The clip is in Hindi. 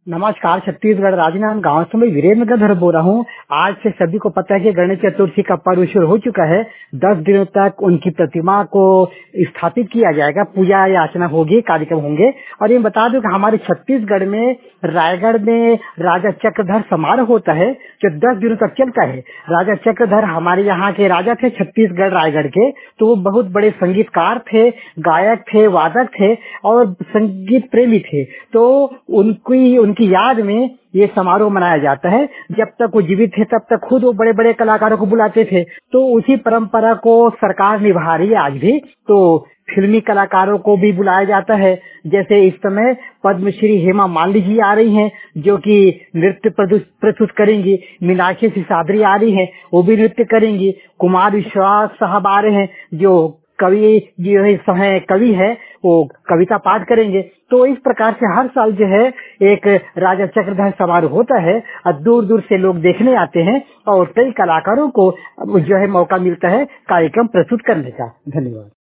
नमस्कार। छत्तीसगढ़ राजनांद गांव से मैं वीरेंद्र गधर बोल रहा हूँ। आज से सभी को पता है कि गणेश चतुर्थी का पर्व शुरू हो चुका है। 10 दिनों तक उनकी प्रतिमा को स्थापित किया जाएगा, पूजा याचना होगी, कार्यक्रम होंगे। और ये बता दूं कि हमारे छत्तीसगढ़ में रायगढ़ में राजा चक्रधर समारोह होता है जो 10 दिनों तक चलता है। राजा चक्रधर हमारे यहाँ के राजा थे, छत्तीसगढ़ रायगढ़ के। तो वो बहुत बड़े संगीतकार थे, गायक थे, वादक थे और संगीत प्रेमी थे। तो उनकी याद में ये समारोह मनाया जाता है। जब तक वो जीवित थे तब तक खुद वो बड़े बड़े कलाकारों को बुलाते थे। तो उसी परंपरा को सरकार निभा रही है आज भी। तो फिल्मी कलाकारों को भी बुलाया जाता है। जैसे इस समय पद्मश्री हेमा मालिनी जी आ रही हैं जो कि नृत्य प्रस्तुत करेंगी। मीनाक्षी सिसाद्री आ रही हैं, वो भी नृत्य करेंगी। कुमार विश्वास साहब आ रहे हैं जो कवि है, वो कविता पाठ करेंगे। तो इस प्रकार से हर साल जो है एक राजा चक्रधर समारोह होता है और दूर दूर से लोग देखने आते हैं और कई कलाकारों को जो है मौका मिलता है कार्यक्रम प्रस्तुत करने का। धन्यवाद।